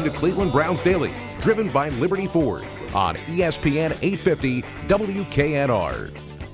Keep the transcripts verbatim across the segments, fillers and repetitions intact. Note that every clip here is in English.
to Cleveland Browns Daily, driven by Liberty Ford on E S P N eight fifty W K N R.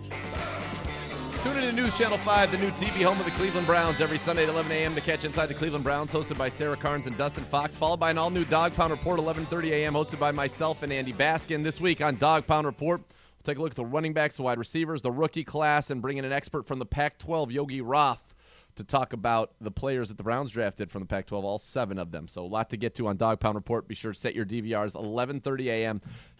Tune in to News Channel five, the new T V home of the Cleveland Browns, every Sunday at eleven a.m. to catch Inside the Cleveland Browns, hosted by Sarah Carnes and Dustin Fox, followed by an all-new Dog Pound Report, eleven thirty a.m., hosted by myself and Andy Baskin. This week on Dog Pound Report, we'll take a look at the running backs, the wide receivers, the rookie class, and bring in an expert from the Pac twelve, Yogi Roth, to talk about the players that the Browns drafted from the Pac twelve, all seven of them. So a lot to get to on Dog Pound Report. Be sure to set your D V Rs, eleven thirty a.m.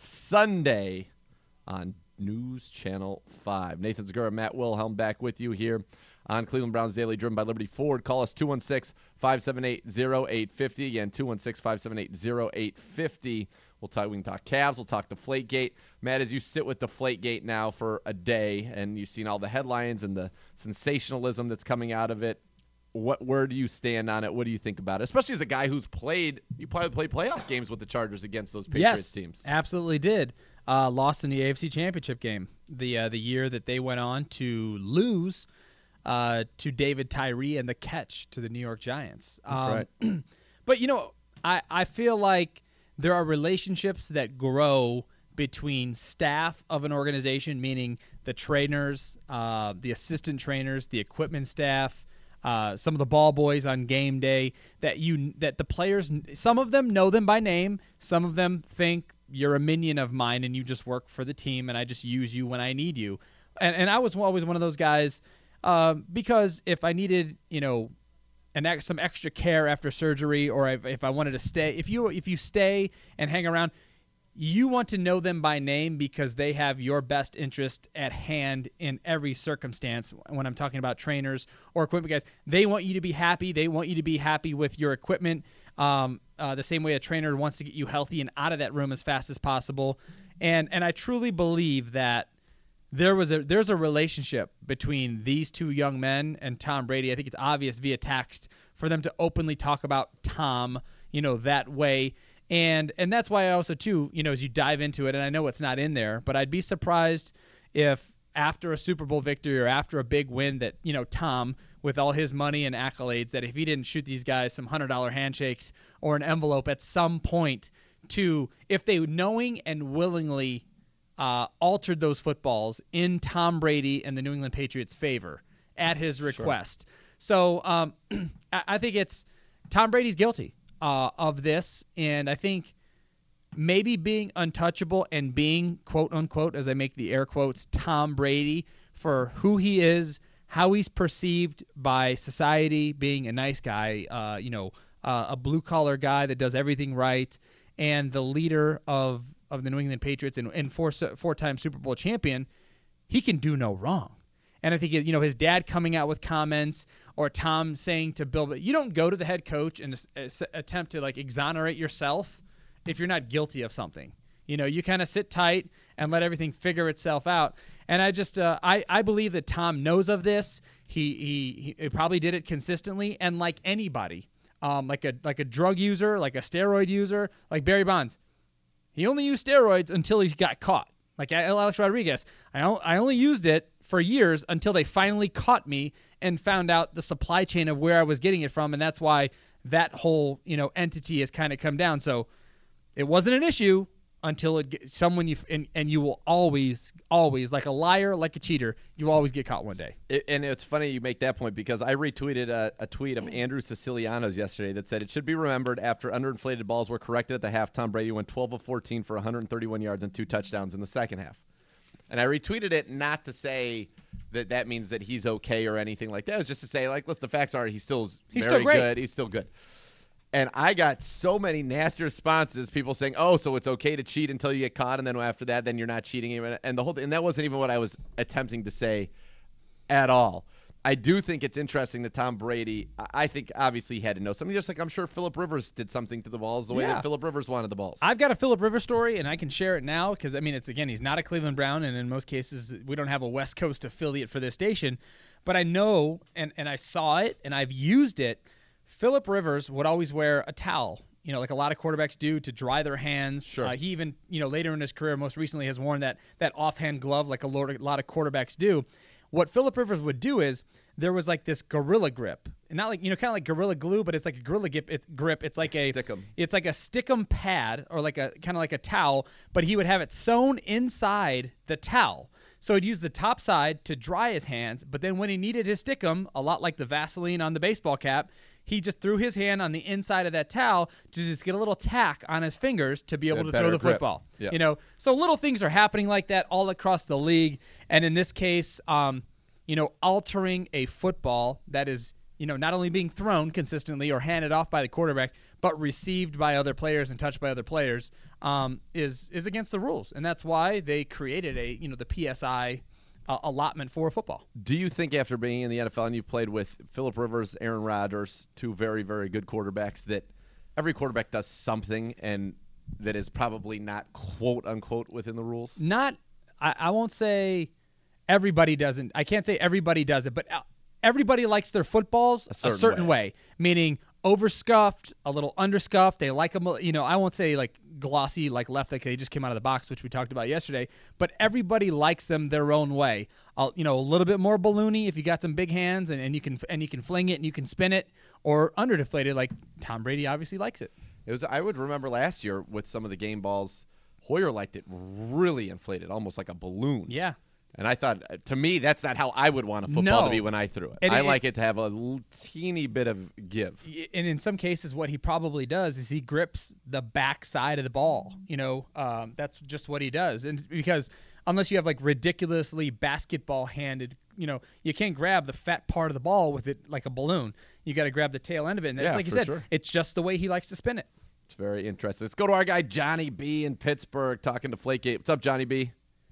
Sunday on News Channel five. Nathan Zegura, Matt Wilhelm back with you here on Cleveland Browns Daily, driven by Liberty Ford. Call us two one six, five seven eight, zero eight five zero. Again, two one six, five seven eight, zero eight five zero. We'll talk, we can talk Cavs. We'll talk Deflategate. Matt, as you sit with Deflategate now for a day and you've seen all the headlines and the sensationalism that's coming out of it, what where do you stand on it? What do you think about it? Especially as a guy who's played, you probably played playoff games with the Chargers against those Patriots yes, teams. Absolutely did. Uh, lost in the A F C Championship game, the uh, the year that they went on to lose uh, to David Tyree and the catch to the New York Giants. That's um, right. But, you know, I, I feel like there are relationships that grow between staff of an organization, meaning the trainers, uh, the assistant trainers, the equipment staff, uh, some of the ball boys on game day, that you that the players, some of them know them by name, some of them think you're a minion of mine and you just work for the team and I just use you when I need you. And and I was always one of those guys uh, because if I needed, you know, an ex, some extra care after surgery, or if, if I wanted to stay, if you if you stay and hang around, you want to know them by name because they have your best interest at hand in every circumstance. When I'm talking about trainers or equipment guys, they want you to be happy. They want you to be happy with your equipment. Um, uh, the same way a trainer wants to get you healthy and out of that room as fast as possible. And and I truly believe that there was a there's a relationship between these two young men and Tom Brady. I think it's obvious via text for them to openly talk about Tom, you know, that way. And and that's why I also, too, you know, as you dive into it, and I know it's not in there, but I'd be surprised if after a Super Bowl victory or after a big win that, you know, Tom, with all his money and accolades, that if he didn't shoot these guys some one hundred dollar handshakes or an envelope at some point to, if they knowing and willingly uh, altered those footballs in Tom Brady and the New England Patriots' favor at his request. Sure. So um, I, I think it's Tom Brady's guilty uh, of this, and I think maybe being untouchable and being, quote unquote, as I make the air quotes, Tom Brady for who he is, how he's perceived by society, being a nice guy, uh, you know, uh, a blue-collar guy that does everything right, and the leader of, of the New England Patriots and, and four, four-time Super Bowl champion, he can do no wrong. And I think, you know, his dad coming out with comments, or Tom saying to Bill, you don't go to the head coach and attempt to, like, exonerate yourself if you're not guilty of something. You know, you kind of sit tight and let everything figure itself out. And I just, uh, I, I believe that Tom knows of this. He, he, he probably did it consistently. And like anybody, um, like a, like a drug user, like a steroid user, like Barry Bonds, he only used steroids until he got caught. Like Alex Rodriguez, I, I only used it for years until they finally caught me and found out the supply chain of where I was getting it from. And that's why that whole, you know, entity has kind of come down. So it wasn't an issue until it someone you and, and you will always, always, like a liar, like a cheater, you will always get caught one day. It, and it's funny you make that point because I retweeted a, a tweet of Andrew Siciliano's yesterday that said it should be remembered after underinflated balls were corrected at the half, Tom Brady went twelve of fourteen for one hundred thirty-one yards and two touchdowns in the second half. And I retweeted it not to say that that means that he's okay or anything like that. It was just to say, like, look, the facts are he's still he's very still great. good. He's still good. And I got so many nasty responses, people saying, oh, so it's okay to cheat until you get caught, and then after that, then you're not cheating. And the whole and that wasn't even what I was attempting to say at all. I do think it's interesting that Tom Brady, I think obviously he had to know something, just like I'm sure Phillip Rivers did something to the balls the way yeah. that Phillip Rivers wanted the balls. I've got a Phillip Rivers story, and I can share it now because, I mean, it's again, he's not a Cleveland Brown, and in most cases, we don't have a West Coast affiliate for this station. But I know, and, and I saw it, and I've used it. Phillip Rivers would always wear a towel, you know, like a lot of quarterbacks do to dry their hands. Sure. Uh, he even, you know, later in his career, most recently has worn that that offhand glove like a lot of quarterbacks do. What Phillip Rivers would do is there was like this gorilla grip. not like, you know, kind of like Gorilla Glue, but it's like a Gorilla grip. It's, grip. it's like a Stickum. It's like a Stickum pad or like a kind of like a towel, but he would have it sewn inside the towel. So he'd use the top side to dry his hands, but then when he needed his Stickum, a lot like the Vaseline on the baseball cap, he just threw his hand on the inside of that towel to just get a little tack on his fingers to be able Yeah, to better throw the grip. football. Yep. You know, so little things are happening like that all across the league. And in this case, um, you know, altering a football that is, you know, not only being thrown consistently or handed off by the quarterback, but received by other players and touched by other players, um, is is against the rules. And that's why they created a, you know, the P S I Uh, allotment for football. Do you think after being in the N F L and you've played with Phillip Rivers, Aaron Rodgers, two very, very good quarterbacks, that every quarterback does something and that is probably not quote unquote within the rules? Not, I, I won't say everybody doesn't. I can't say everybody does it, but everybody likes their footballs A certain a certain way. way. Meaning over-scuffed, a little under-scuffed. They like them, you know, I won't say like glossy, like left, like they just came out of the box, which we talked about yesterday, but everybody likes them their own way. I'll, you know, a little bit more balloony if you got some big hands and, and you can and you can fling it and you can spin it, or under-deflated like Tom Brady obviously likes it. It was. I would remember last year with some of the game balls, Hoyer liked it really inflated, almost like a balloon. Yeah. And I thought, to me, that's not how I would want a football No. to be when I threw it. And I it- like it to have a l- teeny bit of give. And in some cases, what he probably does is he grips the back side of the ball. You know, um, that's just what he does. And because unless you have like ridiculously basketball-handed, you know, you can't grab the fat part of the ball with it like a balloon. You got to grab the tail end of it. And that's, Yeah, like you for said, sure. it's just the way he likes to spin it. It's very interesting. Let's go to our guy Johnny B in Pittsburgh talking to Flakegate. What's up, Johnny B?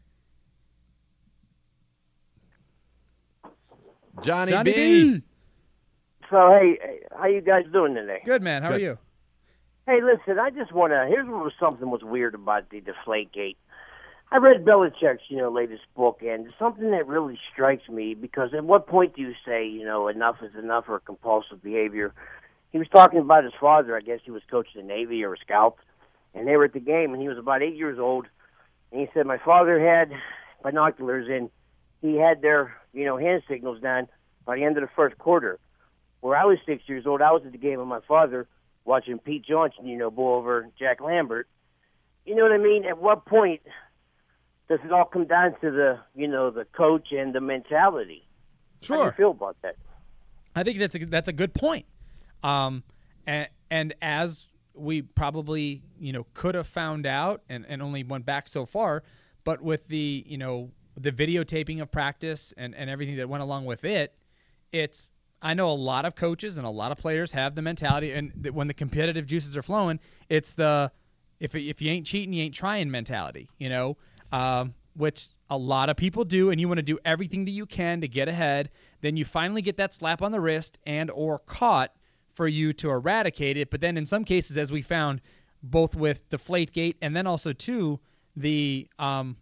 Johnny, Johnny B. B. So, hey, how you guys doing today? Good, man. How Good. are you? Hey, listen, I just want to, here's what was something was weird about the Deflategate. I read Belichick's, you know, latest book, and something that really strikes me, because at what point do you say, you know, enough is enough or compulsive behavior? He was talking about his father. I guess he was coaching the Navy or a scout, and they were at the game, and he was about eight years old, and he said, my father had binoculars, and he had their, you know, hand signals down by the end of the first quarter. Where I was six years old, I was at the game with my father watching Pete Johnson, you know, bowl over Jack Lambert. You know what I mean? At what point does it all come down to the, you know, the coach and the mentality? How do you Sure. feel about that? I think that's a that's a good point. Um, and and as we probably you know could have found out, and, and only went back so far, but with the you know the videotaping of practice and, and everything that went along with it, it's I know a lot of coaches and a lot of players have the mentality, and that when the competitive juices are flowing, it's the if if you ain't cheating, you ain't trying mentality. You know, um, which a lot of people do, and you want to do everything that you can to get ahead. Then you finally get that slap on the wrist and or caught for you to eradicate it. But then in some cases, as we found, both with Deflategate and then also too the um,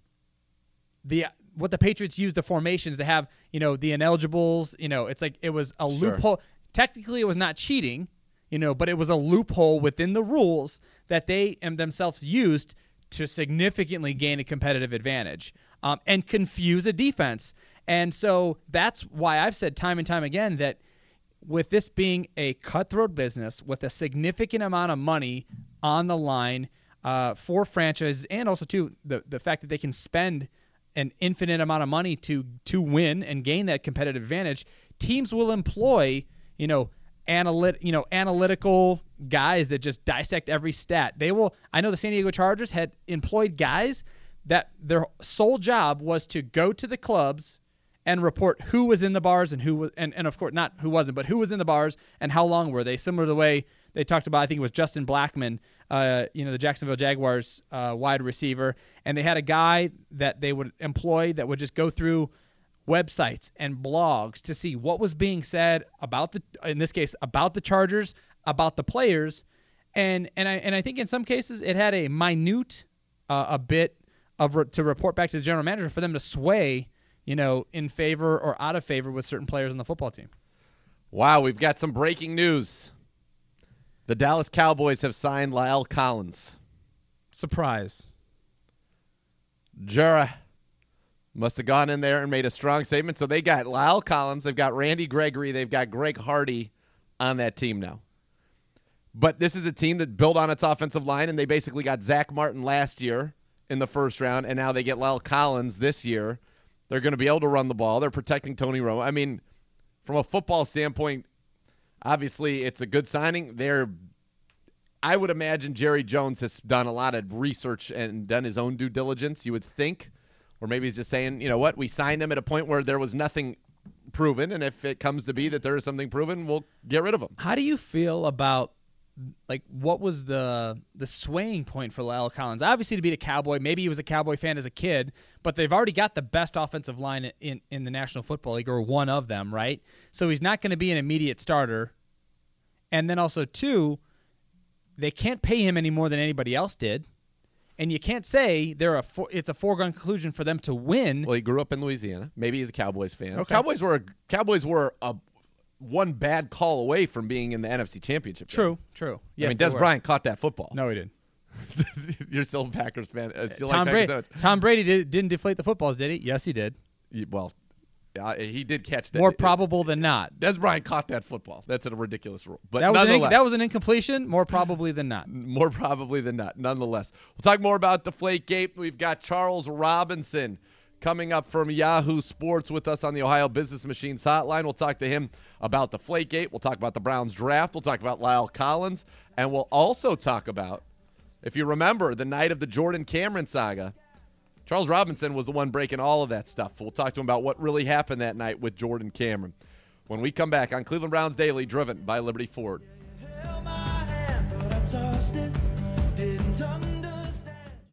the what the Patriots used the formations to have, you know, the ineligibles. You know, it's like it was a Sure. loophole. Technically, it was not cheating, you know, but it was a loophole within the rules that they um, themselves used to significantly gain a competitive advantage um, and confuse a defense. And so that's why I've said time and time again that with this being a cutthroat business with a significant amount of money on the line uh, for franchises, and also too the the fact that they can spend an infinite amount of money to to win and gain that competitive advantage, teams will employ you know analyt you know analytical guys that just dissect every stat. They will. I know the San Diego Chargers had employed guys that their sole job was to go to the clubs and report who was in the bars and who was, and, and of course not who wasn't, but who was in the bars and how long were they. Similar to the way they talked about, I think it was Justin Blackmon, uh, you know, the Jacksonville Jaguars uh, wide receiver, and they had a guy that they would employ that would just go through websites and blogs to see what was being said about the, in this case, about the Chargers, about the players, and and I and I think in some cases it had a minute, uh, a bit of re- to report back to the general manager for them to sway, you know, in favor or out of favor with certain players on the football team. Wow, we've got some breaking news. The Dallas Cowboys have signed La'el Collins. Surprise. Jura must have gone in there and made a strong statement. So they got La'el Collins, they've got Randy Gregory, they've got Greg Hardy on that team now. But this is a team that built on its offensive line, and they basically got Zach Martin last year in the first round, and now they get Lyle Collins this year. They're going to be able to run the ball. They're protecting Tony Romo. I mean, from a football standpoint, obviously it's a good signing. They're, I would imagine Jerry Jones has done a lot of research and done his own due diligence, you would think. Or maybe he's just saying, you know what, we signed him at a point where there was nothing proven, and if it comes to be that there is something proven, we'll get rid of him. How do you feel about, like, what was the the swaying point for Lyle Collins? Obviously, to be a Cowboy, maybe he was a Cowboy fan as a kid, but they've already got the best offensive line in, in the National Football League, or one of them, right? So he's not going to be an immediate starter. And then also, two, they can't pay him any more than anybody else did. And you can't say they're a for, it's a foregone conclusion for them to win. Well, he grew up in Louisiana. Maybe he's a Cowboys fan. Okay. Cowboys were Cowboys were a one bad call away from being in the N F C Championship. True, game. true. I Yes, mean, Des they were. Bryant caught that football. No, he didn't. You're still a Packers fan. Uh, still Tom like Brady. Packers. Tom Brady did, didn't deflate the footballs, did he? Yes, he did. He- Well, uh, he did catch that. More probable than not. Des Bryant caught that football. That's a ridiculous rule. But That was, an, nonetheless, in- that was an incompletion. More probably than not. more probably than not. Nonetheless, we'll talk more about Deflategate. We've got Charles Robinson coming up from Yahoo Sports with us on the Ohio Business Machines hotline. We'll talk to him about Deflategate. We'll talk about the Browns draft. We'll talk about Lyle Collins. And we'll also talk about, if you remember, the night of the Jordan Cameron saga, Charles Robinson was the one breaking all of that stuff. We'll talk to him about what really happened that night with Jordan Cameron when we come back on Cleveland Browns Daily, driven by Liberty Ford.